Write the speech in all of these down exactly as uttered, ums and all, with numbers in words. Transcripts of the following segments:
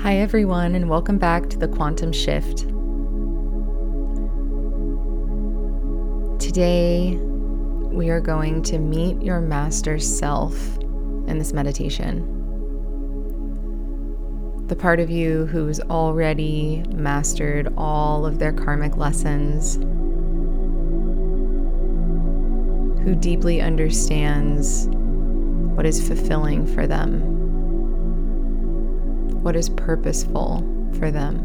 Hi, everyone, and welcome back to the Quantum Shift. Today, we are going to meet your master self in this meditation. The part of you who's already mastered all of their karmic lessons, who deeply understands what is fulfilling for them, what is purposeful for them,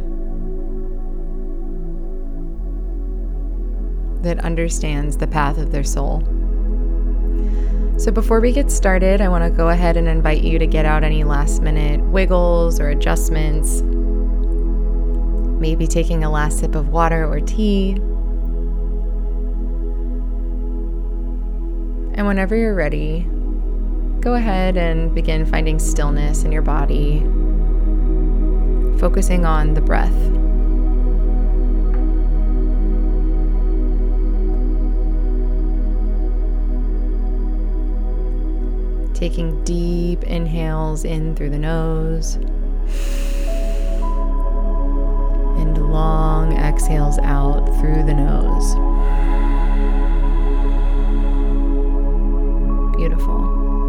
that understands the path of their soul. So before we get started, I want to go ahead and invite you to get out any last minute wiggles or adjustments, maybe taking a last sip of water or tea. And whenever you're ready, go ahead and begin finding stillness in your body, focusing on the breath. Taking deep inhales in through the nose and long exhales out through the nose. Beautiful.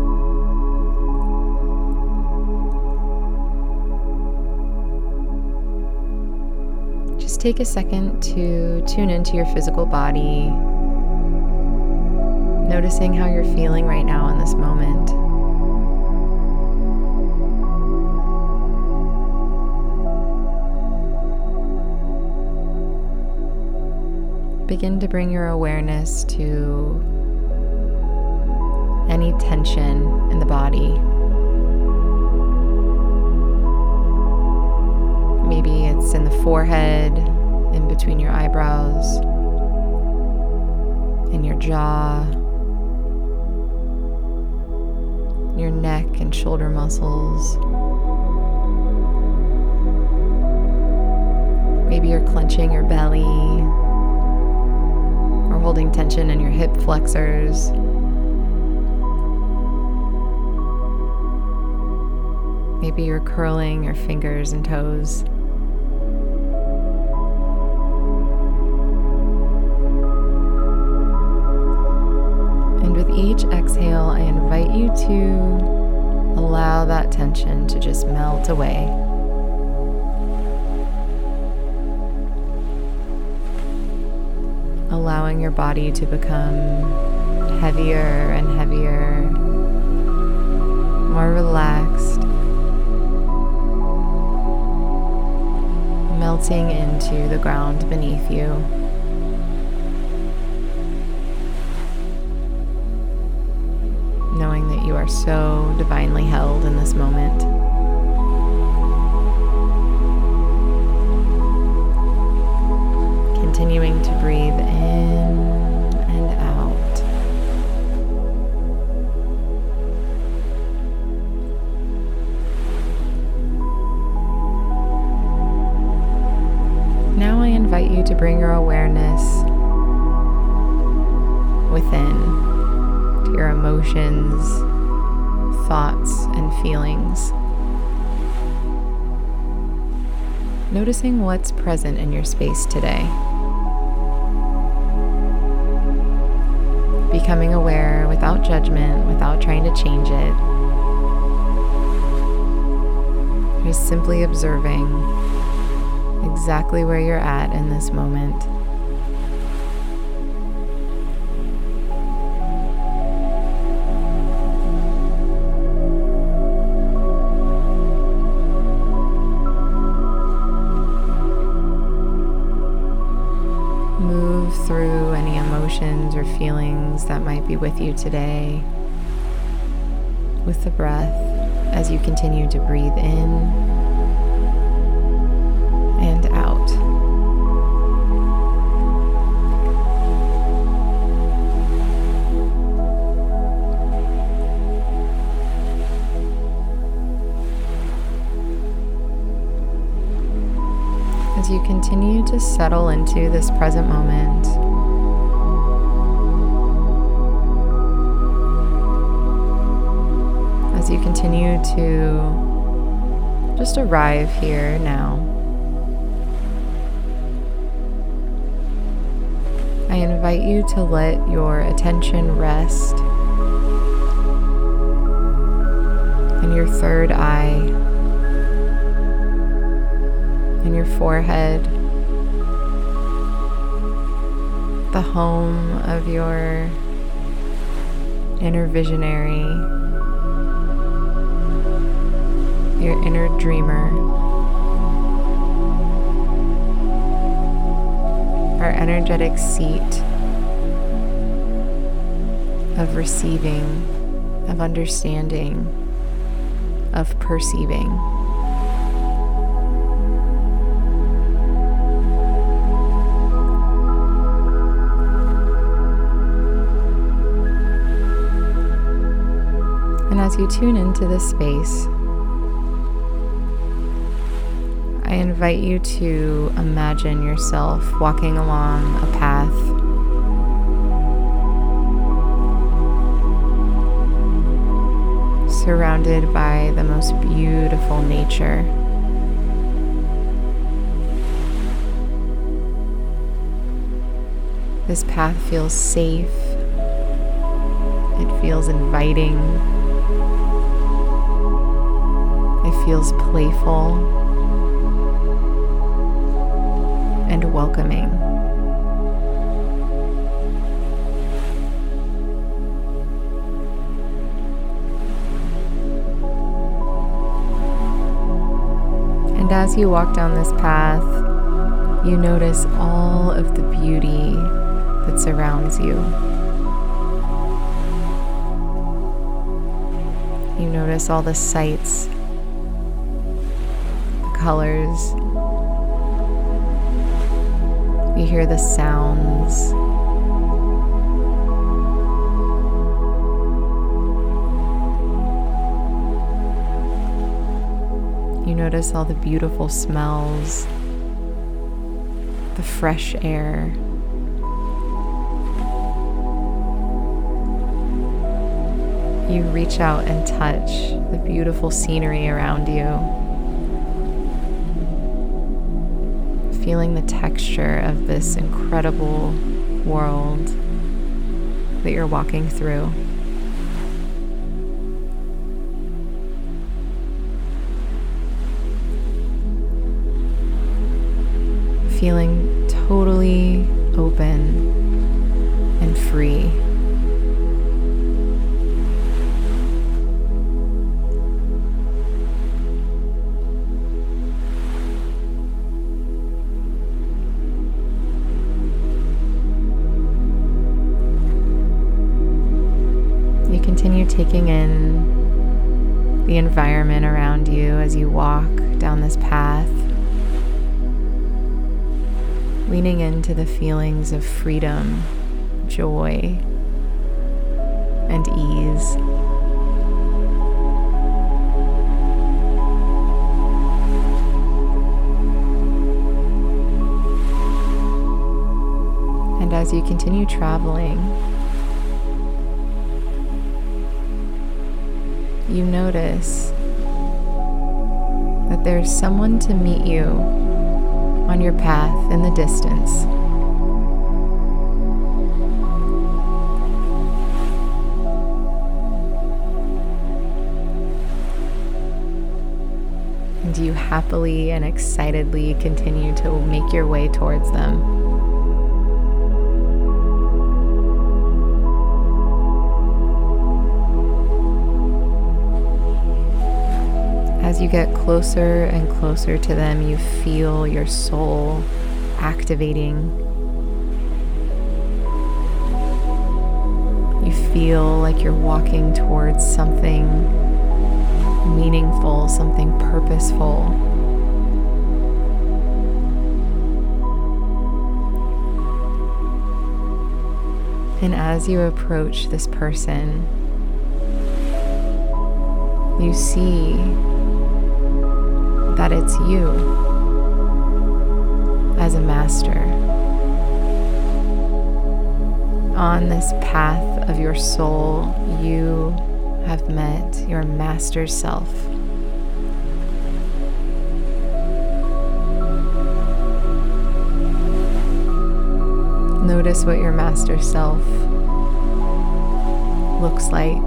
Just take a second to tune into your physical body, noticing how you're feeling right now in this moment. Begin to bring your awareness to any tension in the body. Maybe it's in the forehead, in between your eyebrows, in your jaw, your neck and shoulder muscles. Maybe you're clenching your belly or holding tension in your hip flexors. Maybe you're curling your fingers and toes. And with each exhale, I invite you to allow that tension to just melt away. Allowing your body to become heavier and heavier, more relaxed, melting into the ground beneath you. Knowing that you are so divinely held in this moment. Continuing to breathe in and out. Now I invite you to bring your awareness within, to your emotions, thoughts, and feelings. Noticing what's present in your space today. Becoming aware without judgment, without trying to change it. Just simply observing exactly where you're at in this moment. Move through any emotions or feelings that might be with you today with the breath as you continue to breathe in and out. As you continue to settle into this present moment, as you continue to just arrive here now. I invite you to let your attention rest in your third eye, in your forehead, the home of your inner visionary, your inner dreamer, our energetic seat of receiving, of understanding, of perceiving. And as you tune into this space, I invite you to imagine yourself walking along a path surrounded by the most beautiful nature. This path feels safe. It feels inviting. It feels playful and welcoming. And as you walk down this path, you notice all of the beauty that surrounds you. You notice all the sights, the colors. You hear the sounds. You notice all the beautiful smells, the fresh air. You reach out and touch the beautiful scenery around you, feeling the texture of this incredible world that you're walking through. Feeling totally open and free. You continue taking in the environment around you as you walk down this path, leaning into the feelings of freedom, joy, and ease. And as you continue traveling, you notice that there's someone to meet you on your path in the distance. And you happily and excitedly continue to make your way towards them. As you get closer and closer to them, you feel your soul activating. You feel like you're walking towards something meaningful, something purposeful. And as you approach this person, you see that it's you as a master on this path of your soul. You have met your master self. Notice what your master self looks like.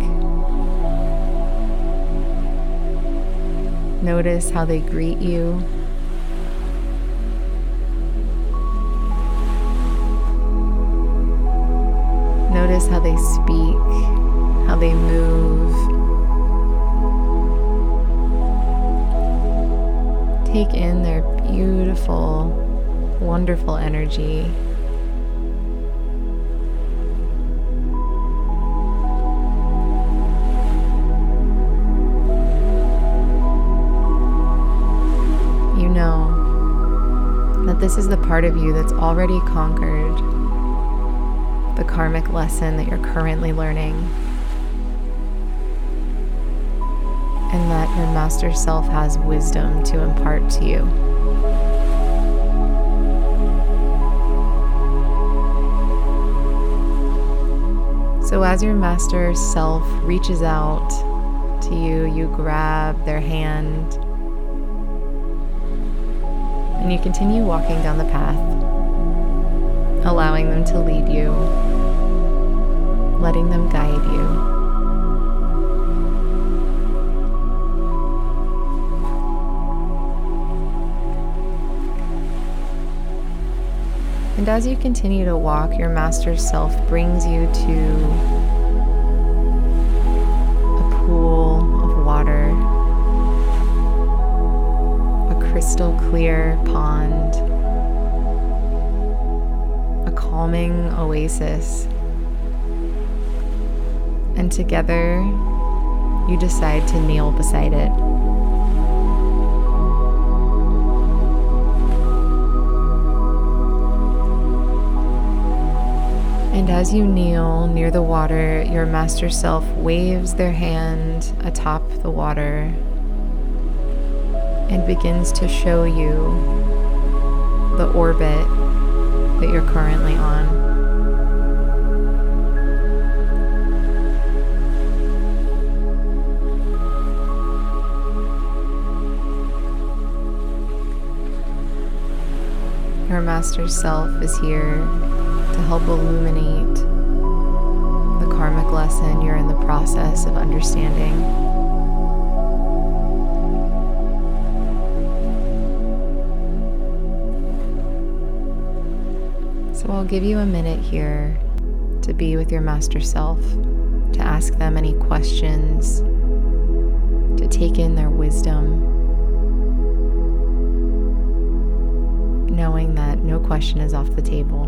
Notice how they greet you. Notice how they speak, how they move. Take in their beautiful, wonderful energy. You know that this is the part of you that's already conquered the karmic lesson that you're currently learning, and that your master self has wisdom to impart to you. So as your master self reaches out to you, you grab their hand and you continue walking down the path, allowing them to lead you, letting them guide you. And as you continue to walk, your master self brings you to a pool of water, a crystal clear pond, a calming oasis. And together, you decide to kneel beside it. And as you kneel near the water, your master self waves their hand atop the water and begins to show you the orbit that you're currently on. Your master self is here to help illuminate the karmic lesson you're in the process of understanding. So I'll give you a minute here to be with your master self, to ask them any questions, to take in their wisdom, knowing that no question is off the table.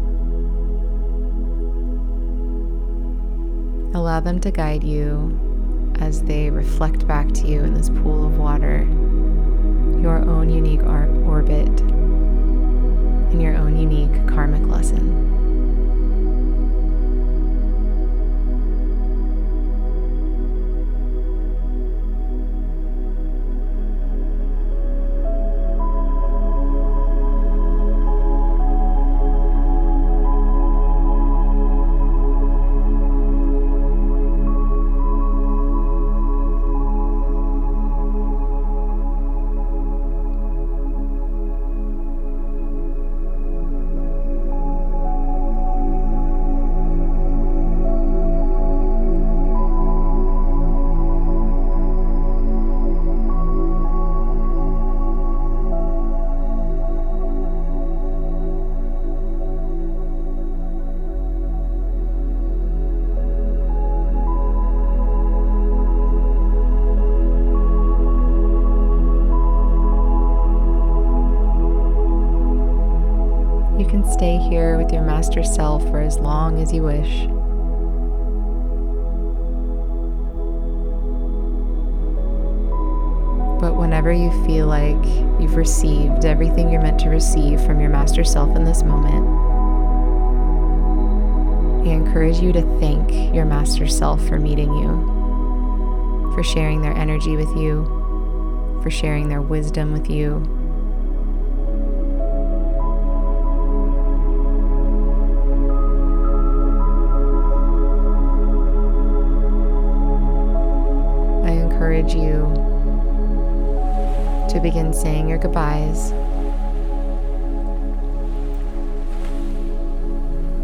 Allow them to guide you as they reflect back to you in this pool of water, your own unique art orbit and your own unique karmic lesson. You can stay here with your master self for as long as you wish. But whenever you feel like you've received everything you're meant to receive from your master self in this moment, I encourage you to thank your master self for meeting you, for sharing their energy with you, for sharing their wisdom with you. I encourage you to begin saying your goodbyes.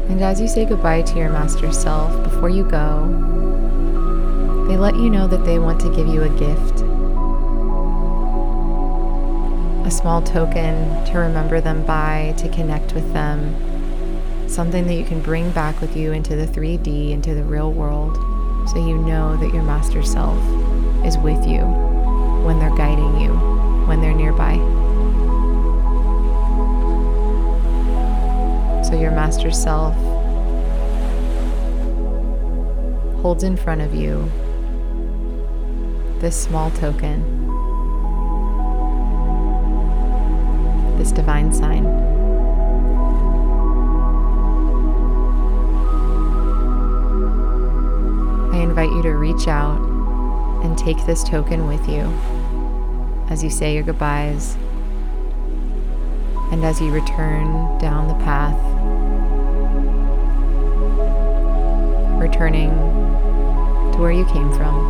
And as you say goodbye to your master self, before you go, they let you know that they want to give you a gift, a small token to remember them by, to connect with them, something that you can bring back with you into the three D, into the real world, so you know that your master self is with you when they're guiding you, when they're nearby. So your master self holds in front of you this small token, this divine sign. I invite you to reach out and take this token with you as you say your goodbyes and as you return down the path, returning to where you came from.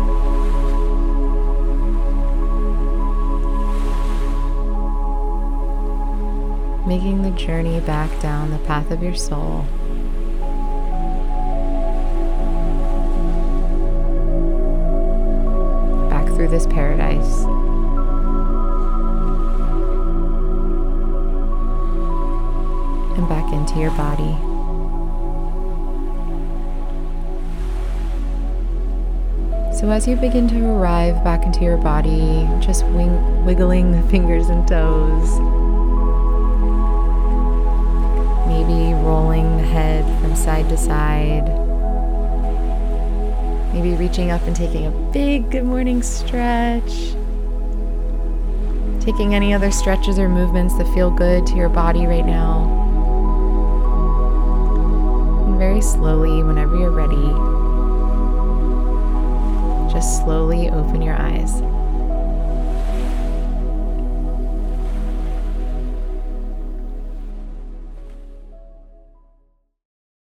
Making the journey back down the path of your soul. Back through this paradise. And back into your body. So as you begin to arrive back into your body, just wing- wiggling the fingers and toes, maybe rolling the head from side to side, maybe reaching up and taking a big good morning stretch, taking any other stretches or movements that feel good to your body right now. And very slowly, whenever you're ready, just slowly open your eyes.